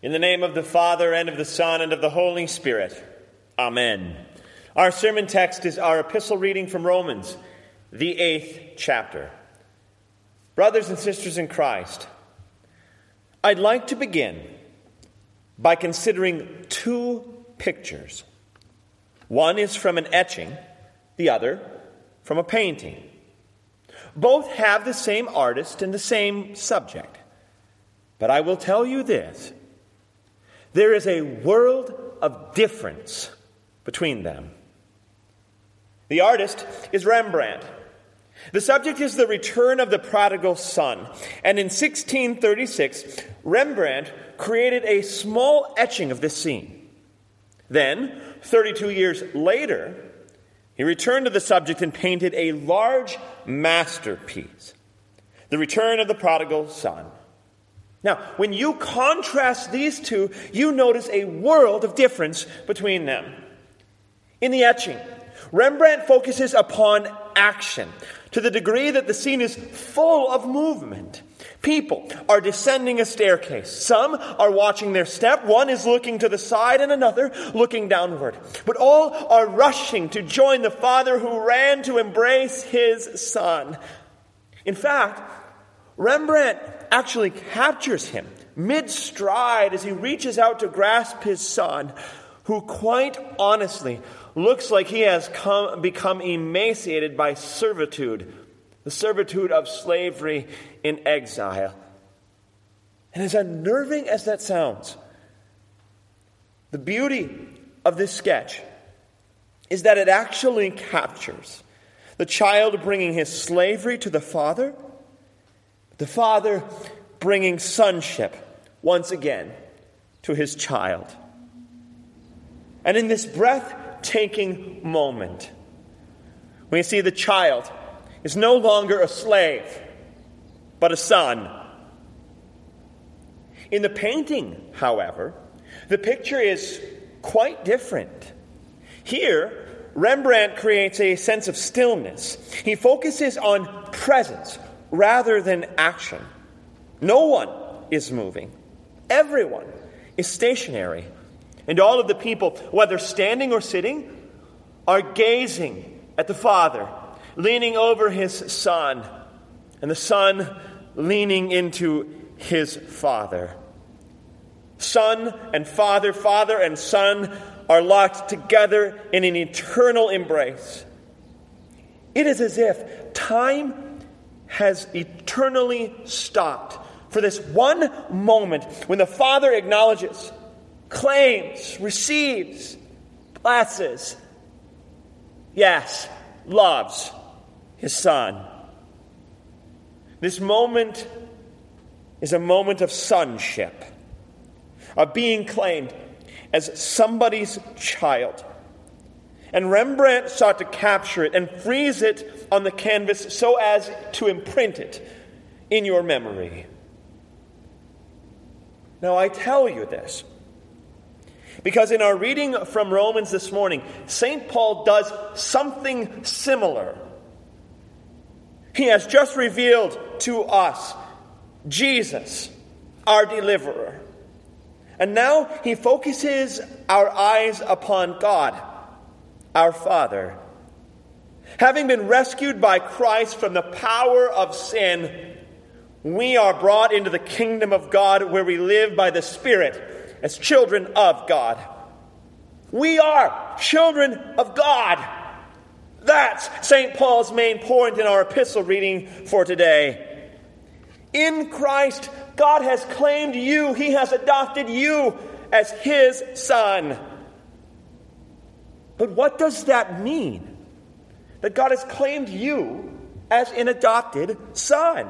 In the name of the Father, and of the Son, and of the Holy Spirit. Amen. Our sermon text is our epistle reading from Romans, the 8th chapter. Brothers and sisters in Christ, I'd like to begin by considering two pictures. One is from an etching, the other from a painting. Both have the same artist and the same subject. But I will tell you this: there is a world of difference between them. The artist is Rembrandt. The subject is the return of the prodigal son. And in 1636, Rembrandt created a small etching of this scene. Then, 32 years later, he returned to the subject and painted a large masterpiece, The Return of the Prodigal Son. Now, when you contrast these two, you notice a world of difference between them. In the etching, Rembrandt focuses upon action to the degree that the scene is full of movement. People are descending a staircase. Some are watching their step. One is looking to the side and another looking downward. But all are rushing to join the father who ran to embrace his son. In fact, Rembrandt actually captures him mid-stride as he reaches out to grasp his son, who quite honestly looks like he has become emaciated by servitude, the servitude of slavery in exile. And as unnerving as that sounds, the beauty of this sketch is that it actually captures the child bringing his slavery to the father bringing sonship once again to his child. And in this breathtaking moment, we see the child is no longer a slave, but a son. In the painting, however, the picture is quite different. Here, Rembrandt creates a sense of stillness. He focuses on presence rather than action. No one is moving. Everyone is stationary. And all of the people, whether standing or sitting, are gazing at the Father, leaning over his Son, and the Son leaning into his Father. Son and Father, Father and Son are locked together in an eternal embrace. It is as if time has eternally stopped for this one moment when the Father acknowledges, claims, receives, blesses, yes, loves his Son. This moment is a moment of sonship, of being claimed as somebody's child. And Rembrandt sought to capture it and freeze it on the canvas so as to imprint it in your memory. Now, I tell you this because in our reading from Romans this morning, St. Paul does something similar. He has just revealed to us Jesus, our deliverer. And now he focuses our eyes upon God, our Father. Having been rescued by Christ from the power of sin, we are brought into the kingdom of God where we live by the Spirit as children of God. We are children of God. That's St. Paul's main point in our epistle reading for today. In Christ, God has claimed you. He has adopted you as his son. But what does that mean? That God has claimed you as an adopted son?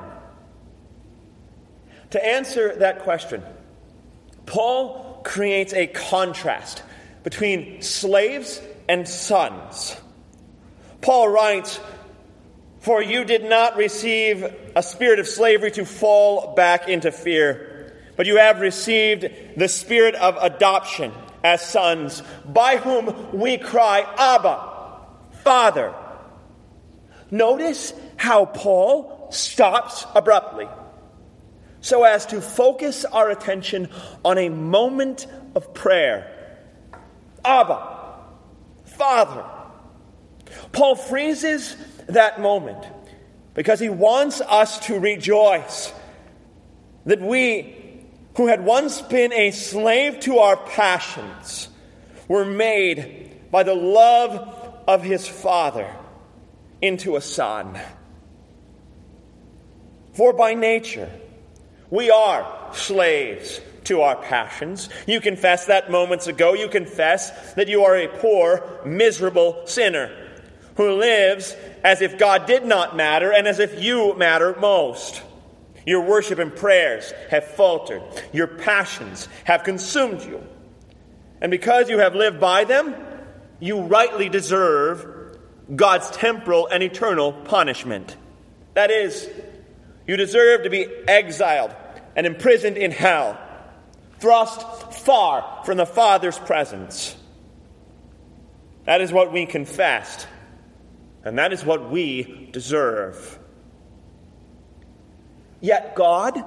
To answer that question, Paul creates a contrast between slaves and sons. Paul writes, "For you did not receive a spirit of slavery to fall back into fear, but you have received the spirit of adoption as sons, by whom we cry, Abba, Father." Notice how Paul stops abruptly. so as to focus our attention on a moment of prayer. Abba, Father. Paul phrases that moment because he wants us to rejoice that we, who had once been a slave to our passions, were made by the love of his Father into a son. For by nature, we are slaves to our passions. You confessed that moments ago. You confess that you are a poor, miserable sinner who lives as if God did not matter and as if you matter most. Your worship and prayers have faltered. Your passions have consumed you. And because you have lived by them, you rightly deserve God's temporal and eternal punishment. That is, you deserve to be exiled and imprisoned in hell, thrust far from the Father's presence. That is what we confessed, and that is what we deserve. Yet God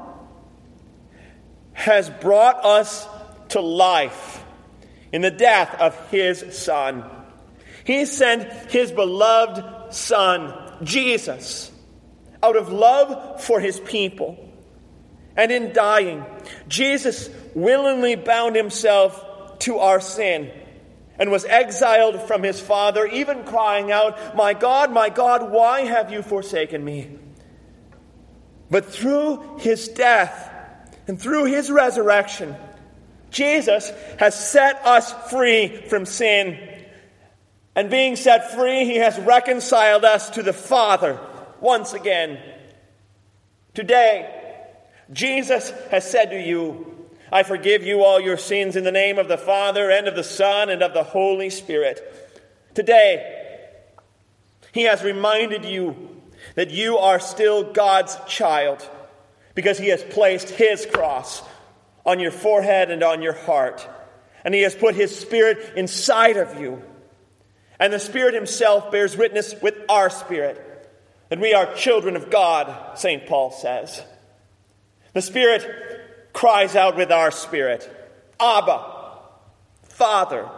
has brought us to life in the death of his Son. He sent his beloved Son, Jesus, out of love for his people. And in dying, Jesus willingly bound himself to our sin and was exiled from his Father, even crying out, my God, why have you forsaken me?" But through his death and through his resurrection, Jesus has set us free from sin. And being set free, he has reconciled us to the Father once again. Today, Jesus has said to you, "I forgive you all your sins in the name of the Father and of the Son and of the Holy Spirit." Today, he has reminded you that you are still God's child because he has placed his cross on your forehead and on your heart. And he has put his Spirit inside of you. And the Spirit himself bears witness with our spirit that we are children of God, St. Paul says. The Spirit cries out with our spirit, "Abba, Father."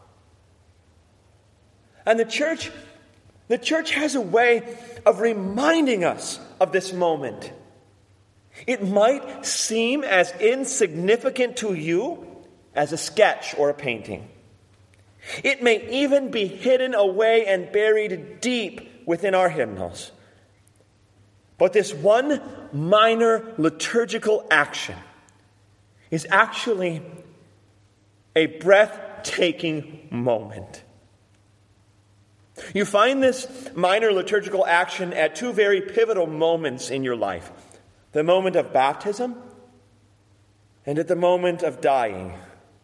And the church has a way of reminding us of this moment. It might seem as insignificant to you as a sketch or a painting. It may even be hidden away and buried deep within our hymnals. But this one minor liturgical action is actually a breathtaking moment. You find this minor liturgical action at two very pivotal moments in your life. The moment of baptism and at the moment of dying.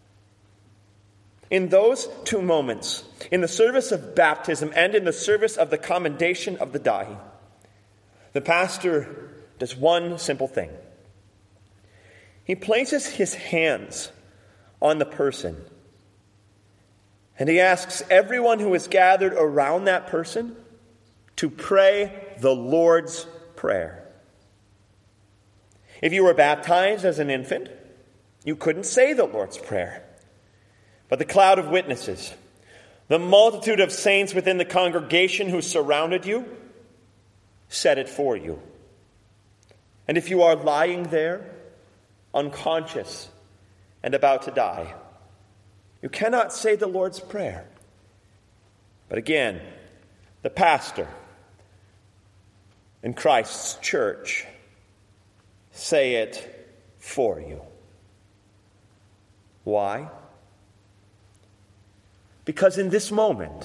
In those two moments, in the service of baptism and in the service of the commendation of the dying, the pastor does one simple thing. He places his hands on the person, and he asks everyone who is gathered around that person to pray the Lord's Prayer. If you were baptized as an infant, you couldn't say the Lord's Prayer. But the cloud of witnesses, the multitude of saints within the congregation who surrounded you, said it for you. And if you are lying there, unconscious and about to die, you cannot say the Lord's Prayer. But again, the pastor in Christ's church say it for you. Why? Because in this moment,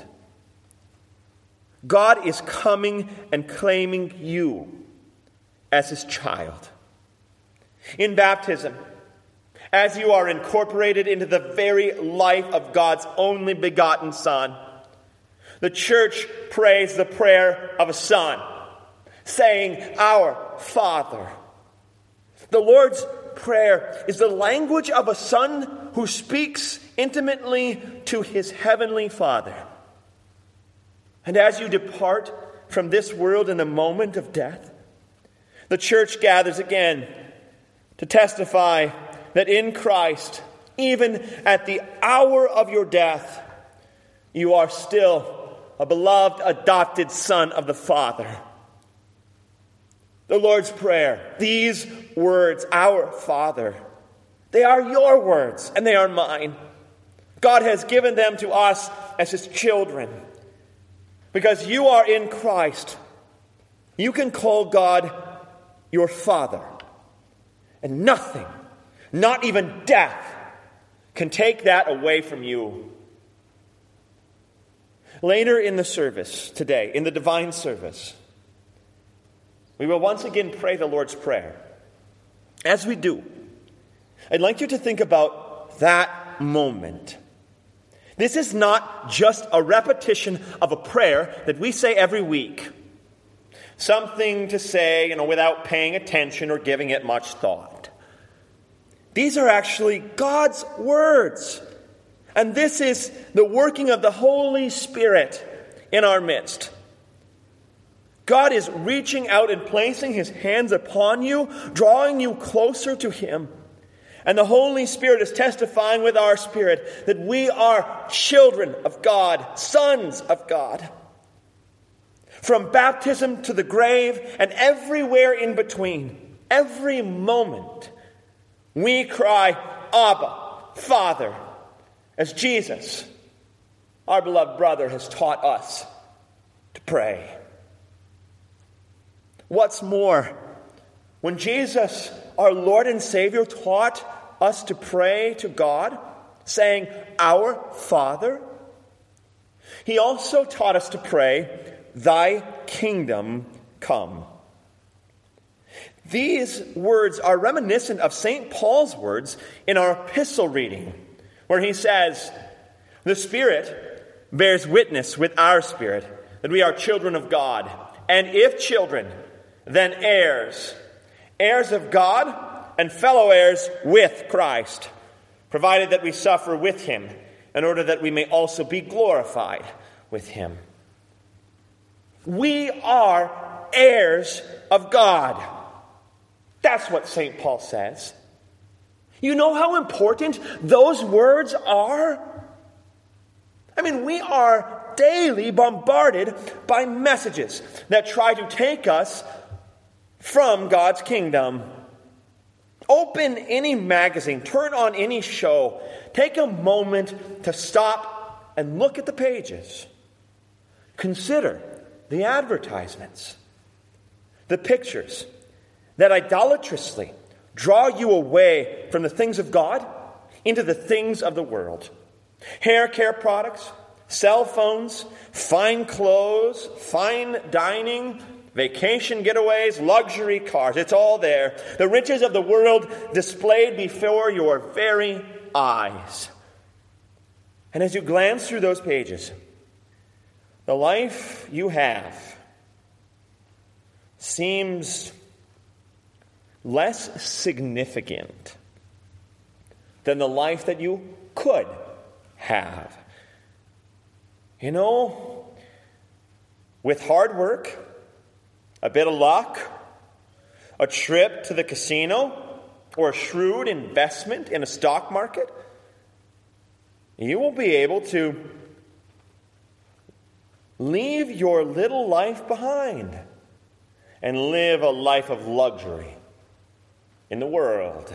God is coming and claiming you as his child. In baptism, as you are incorporated into the very life of God's only begotten Son, the church prays the prayer of a son, saying, "Our Father." The Lord's Prayer is the language of a son who speaks intimately to his heavenly Father. And as you depart from this world in the moment of death, the church gathers again to testify that in Christ, even at the hour of your death, you are still a beloved adopted son of the Father. The Lord's Prayer, these words, our Father, they are your words and they are mine. God has given them to us as his children. Because you are in Christ, you can call God your Father. And nothing, not even death, can take that away from you. Later in the service today, in the divine service, we will once again pray the Lord's Prayer. As we do, I'd like you to think about that moment. This is not just a repetition of a prayer that we say every week. Something to say, without paying attention or giving it much thought. These are actually God's words. And this is the working of the Holy Spirit in our midst. God is reaching out and placing his hands upon you, drawing you closer to him. And the Holy Spirit is testifying with our spirit that we are children of God, sons of God. From baptism to the grave and everywhere in between, every moment, we cry, Abba, Father, as Jesus, our beloved brother, has taught us to pray. What's more, when Jesus, our Lord and Savior, taught us to pray to God, saying, Our Father, he also taught us to pray, Thy kingdom come. These words are reminiscent of St. Paul's words in our epistle reading, where he says, The Spirit bears witness with our spirit that we are children of God, and if children, then heirs, heirs of God and fellow heirs with Christ, provided that we suffer with him, in order that we may also be glorified with him. We are heirs of God. That's what St. Paul says. You know how important those words are? We are daily bombarded by messages that try to take us from God's kingdom. Open any magazine, turn on any show, take a moment to stop and look at the pages. Consider the advertisements, the pictures that idolatrously draw you away from the things of God into the things of the world. Hair care products, cell phones, fine clothes, fine dining, vacation getaways, luxury cars. It's all there. The riches of the world displayed before your very eyes. And as you glance through those pages, the life you have seems less significant than the life that you could have. With hard work, a bit of luck, a trip to the casino, or a shrewd investment in a stock market, you will be able to leave your little life behind and live a life of luxury in the world.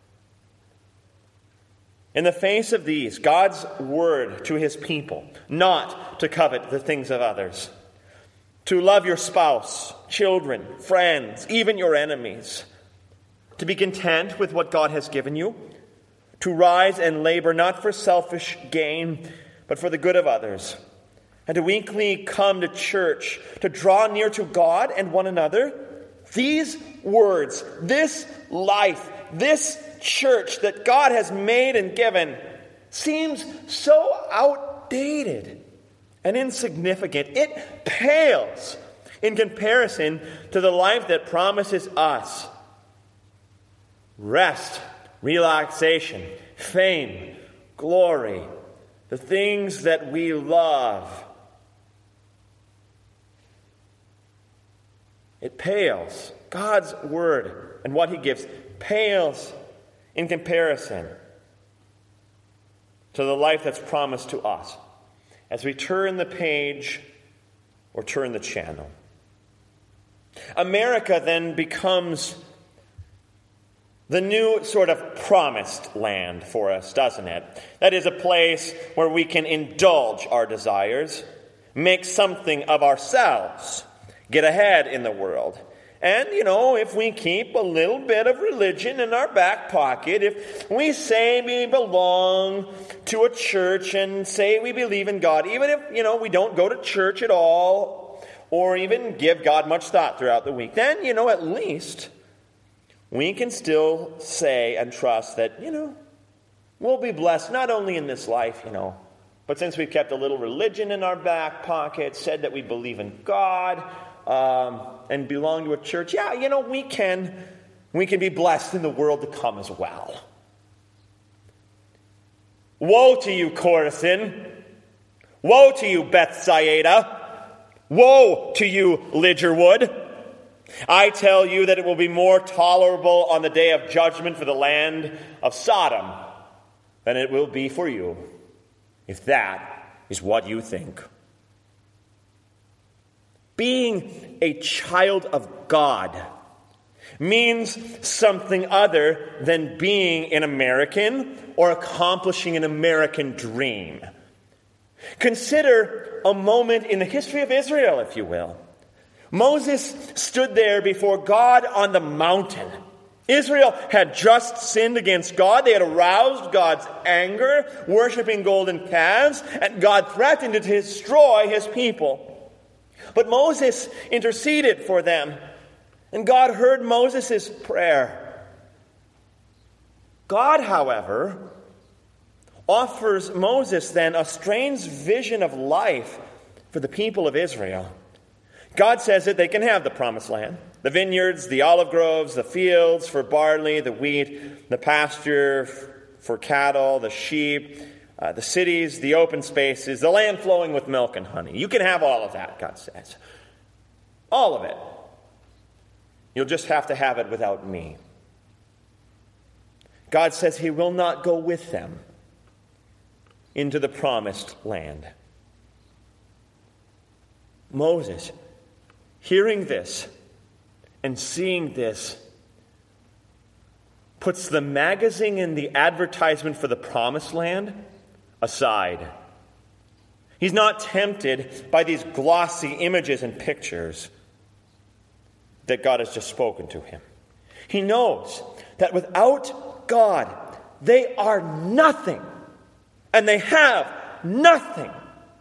In the face of these, God's word to his people, not to covet the things of others, to love your spouse, children, friends, even your enemies, to be content with what God has given you, to rise and labor not for selfish gain, but for the good of others, and to weekly come to church, to draw near to God and one another. These words, this life, this church that God has made and given seems so outdated and insignificant. It pales in comparison to the life that promises us rest, relaxation, fame, glory, the things that we love. It pales. God's word and what he gives pales in comparison to the life that's promised to us as we turn the page or turn the channel. America then becomes the new sort of promised land for us, doesn't it? That is a place where we can indulge our desires, make something of ourselves, get ahead in the world. And, if we keep a little bit of religion in our back pocket, if we say we belong to a church and say we believe in God, even if, we don't go to church at all or even give God much thought throughout the week, then, at least we can still say and trust that, we'll be blessed not only in this life, but since we've kept a little religion in our back pocket, said that we believe in God, and belong to a church, we can be blessed in the world to come as well. Woe to you, Chorazin! Woe to you, Bethsaida! Woe to you, Lidgerwood! I tell you that it will be more tolerable on the day of judgment for the land of Sodom than it will be for you, if that is what you think. Being a child of God means something other than being an American or accomplishing an American dream. Consider a moment in the history of Israel, if you will. Moses stood there before God on the mountain. Israel had just sinned against God. They had aroused God's anger, worshiping golden calves, and God threatened to destroy his people. But Moses interceded for them, and God heard Moses' prayer. God, however, offers Moses then a strange vision of life for the people of Israel. God says that they can have the promised land, the vineyards, the olive groves, the fields for barley, the wheat, the pasture for cattle, the sheep, the cities, the open spaces, the land flowing with milk and honey. You can have all of that, God says. All of it. You'll just have to have it without me. God says he will not go with them into the promised land. Moses, hearing this and seeing this, puts the magazine and the advertisement for the promised land aside. He's not tempted by these glossy images and pictures that God has just spoken to him. He knows that without God, they are nothing, and they have nothing.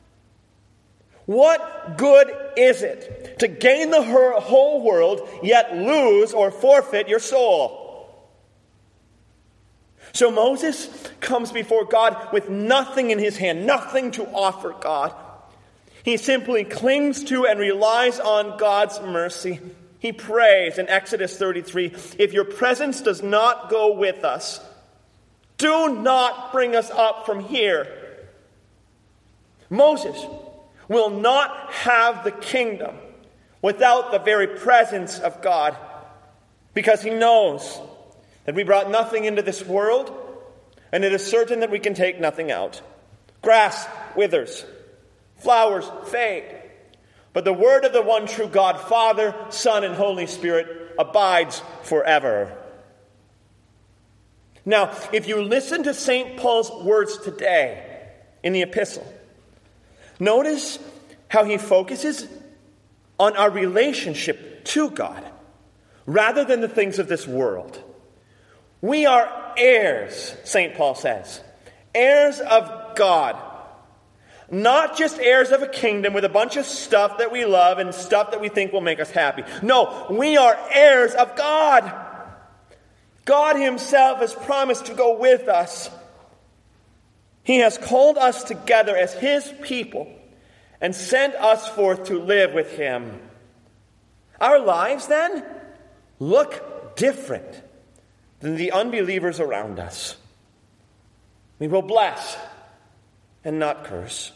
What good is it to gain the whole world, yet lose or forfeit your soul? So Moses comes before God with nothing in his hand, nothing to offer God. He simply clings to and relies on God's mercy. He prays in Exodus 33, if your presence does not go with us, do not bring us up from here. Moses will not have the kingdom without the very presence of God, because he knows that we brought nothing into this world, and it is certain that we can take nothing out. Grass withers, flowers fade, but the word of the one true God, Father, Son, and Holy Spirit abides forever. Now, if you listen to St. Paul's words today in the epistle, notice how he focuses on our relationship to God rather than the things of this world. We are heirs, St. Paul says, heirs of God. Not just heirs of a kingdom with a bunch of stuff that we love and stuff that we think will make us happy. No, we are heirs of God. God himself has promised to go with us. He has called us together as his people and sent us forth to live with him. Our lives, then, look different than the unbelievers around us. We will bless and not curse.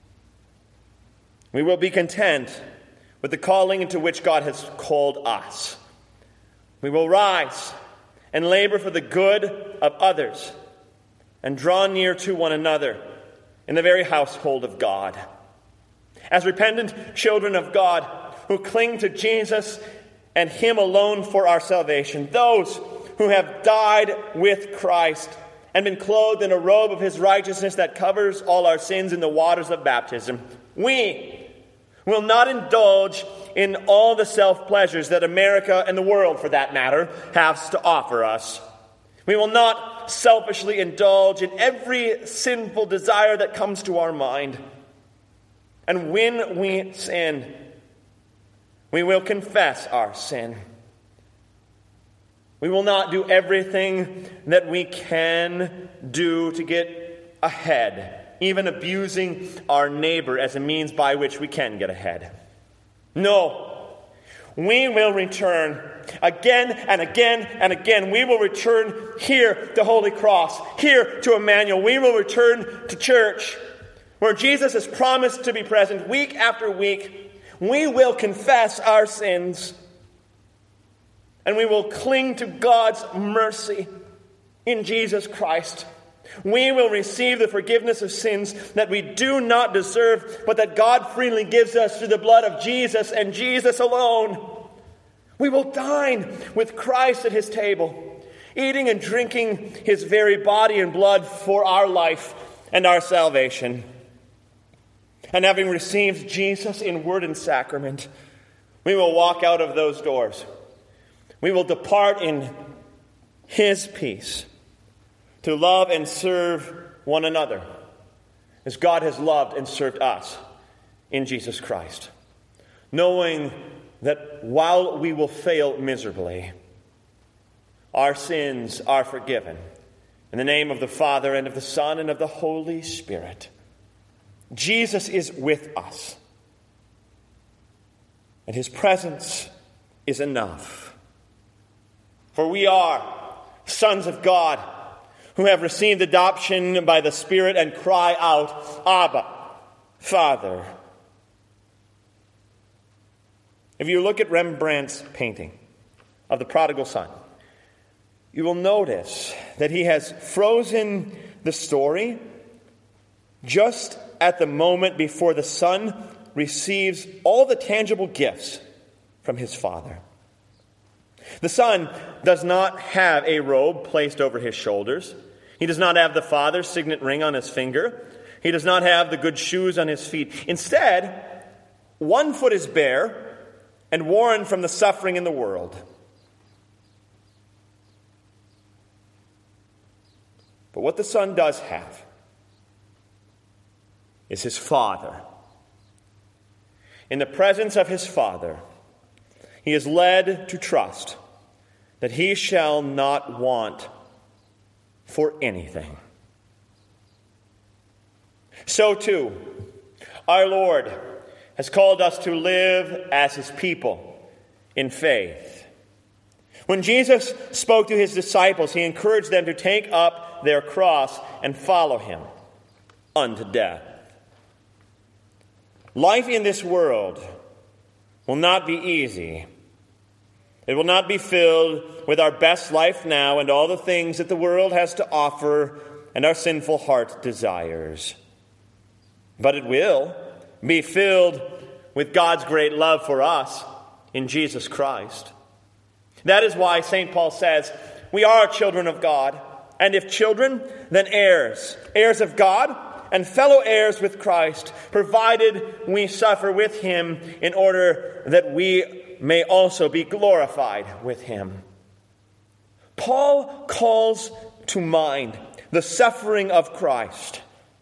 We will be content with the calling into which God has called us. We will rise and labor for the good of others, and draw near to one another in the very household of God. As repentant children of God who cling to Jesus and Him alone for our salvation, those who have died with Christ and been clothed in a robe of His righteousness that covers all our sins in the waters of baptism, we will not indulge in all the self-pleasures that America and the world, for that matter, has to offer us. We will not selfishly indulge in every sinful desire that comes to our mind. And when we sin, we will confess our sin. We will not do everything that we can do to get ahead, even abusing our neighbor as a means by which we can get ahead. No, we will return again and again and again. We will return here to Holy Cross, here to Emmanuel. We will return to church, where Jesus has promised to be present week after week. We will confess our sins, and we will cling to God's mercy in Jesus Christ. We will receive the forgiveness of sins that we do not deserve, but that God freely gives us through the blood of Jesus and Jesus alone. We will dine with Christ at His table, eating and drinking His very body and blood for our life and our salvation. And having received Jesus in word and sacrament, we will walk out of those doors. We will depart in His peace, to love and serve one another as God has loved and served us in Jesus Christ, knowing that while we will fail miserably, our sins are forgiven. In the name of the Father, and of the Son, and of the Holy Spirit. Jesus is with us, and His presence is enough. For we are sons of God, who have received adoption by the Spirit and cry out, Abba, Father. If you look at Rembrandt's painting of the prodigal son, you will notice that he has frozen the story just at the moment before the son receives all the tangible gifts from his father. The son does not have a robe placed over his shoulders. He does not have the father's signet ring on his finger. He does not have the good shoes on his feet. Instead, one foot is bare and worn from the suffering in the world. But what the son does have is his father. In the presence of his father, he is led to trust that he shall not want for anything. So too, our Lord has called us to live as His people in faith. When Jesus spoke to His disciples, He encouraged them to take up their cross and follow Him unto death. Life in this world will not be easy. It will not be filled with our best life now and all the things that the world has to offer and our sinful heart desires. But it will be filled with God's great love for us in Jesus Christ. That is why St. Paul says, we are children of God, and if children, then heirs, heirs of God and fellow heirs with Christ, provided we suffer with Him in order that we may also be glorified with Him. Paul calls to mind the suffering of Christ.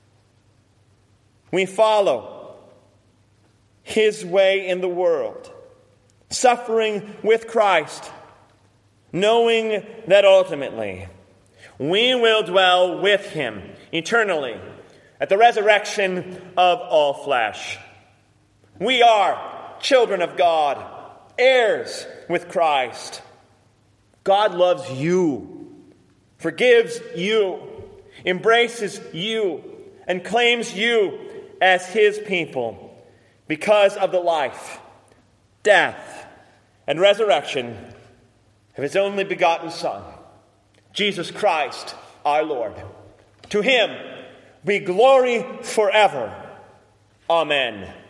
We follow His way in the world, suffering with Christ, knowing that ultimately we will dwell with Him eternally at the resurrection of all flesh. We are children of God, heirs with Christ. God loves you, forgives you, embraces you, and claims you as His people because of the life, death, and resurrection of His only begotten Son, Jesus Christ our Lord. To him be glory forever. Amen.